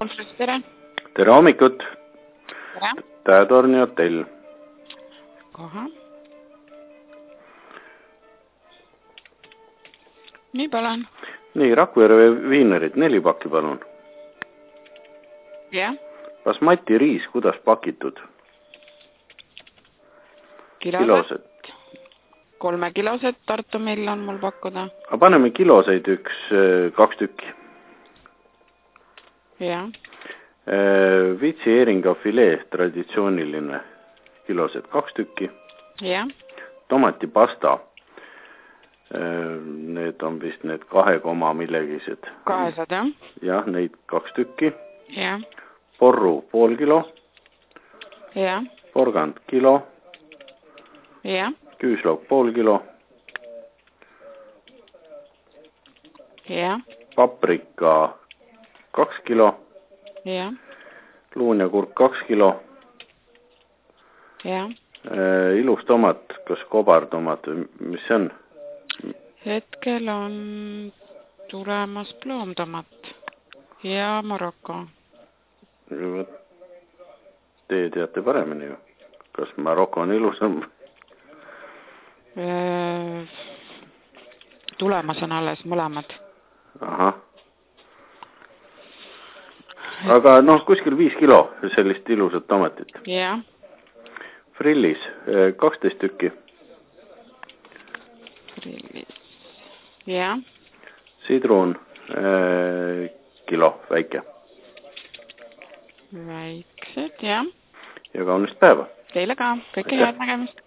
konverents, tere. Tere hommikut. Tere. Tähetorni hotell. Kohe. Nii palun. Nii, Rakvere viinerid, 4 pakki palun. Jah. Basmati riis, kuidas pakitud? Kilosed. 3 kilosed Tartu mill on mul pakkuda. Aga paneme kiloseid 2 tükki. Jah. Vitsi eeringa filee, traditsiooniline, kilosed 2 tükki. Jah. Tomatipasta. Need on vist need 2 millegised. 200, jah? Jah, neid 2 tükki. Jah. Porru pool kilo. Jah. Porgand kilo. Jah. Küüslauk pool kilo. Jah. Paprika 2 kilo. Jah. Luun ja kurk 2 kilo. Jah. Ilus tomat, kas kobartomat või mis see on? Hetkel on tulemas ploomtomat ja Maroko. Teie teate paremini ju. Kas Maroko on ilusam? Tulemas on alles mõlemad. Ahah. Aga kuskil 5 kilo sellist ilusat tomatit. Jah. Frillis 12 tükki. Frillis. Jah. Sidrun kilo, väike. Väiksed, jah. Ja kaunist päeva. Teile ka. Kõike head nägemist.